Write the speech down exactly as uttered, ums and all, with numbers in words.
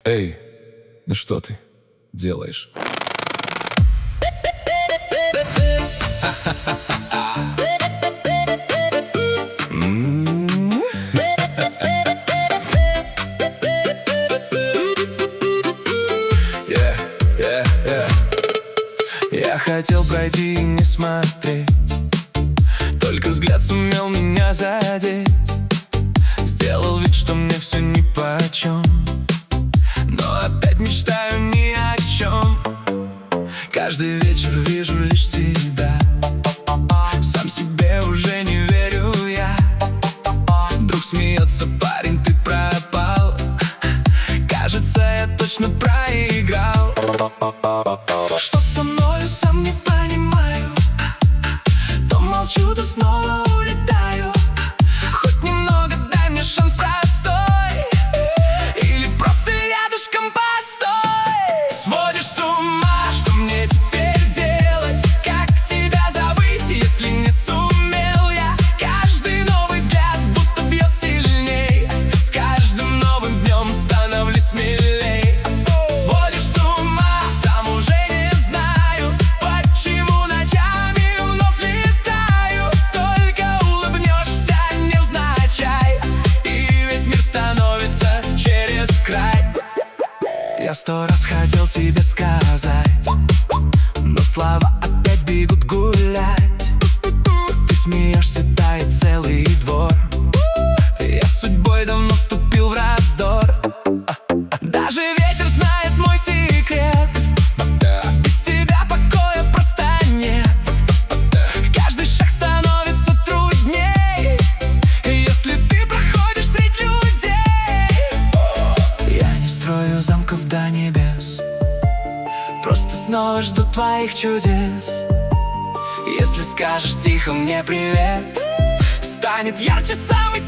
Эй, ну что ты делаешь? Я хотел пройти и не смотреть, только взгляд сумел меня задеть. Сделал вид, что мне все нипочем, но опять мечтаю ни о чем. Каждый вечер вижу лишь тебя, сам себе уже не верю я. Вдруг смеется парень, ты пропал. Кажется, я точно проиграл. Что со мною, сам не понимаю. То молчу, то снова улетаю. Хоть немного дай мне шанс простой, или просто рядышком постой. Сводишь с ума, что мне теперь делать? Как тебя забыть, если не сумел я? Каждый новый взгляд будто бьет сильней. С каждым новым днем становлюсь смелей. Сводишь с ума, сам уже не знаю, почему ночами вновь летаю. Только улыбнешься невзначай, и весь мир становится через край. Я сто раз хотел тебе сказать, но слова опять бегут гулять. Ты смеешься, тает целый двор. Я судьбой давно вступил в раздор. Даже ветер знает мой секрет. Без тебя покоя просто нет. Каждый шаг становится трудней, если ты проходишь средь людей. Я не строю замков до небес, просто снова жду твоих чудес. Если скажешь тихо мне привет, станет ярче самый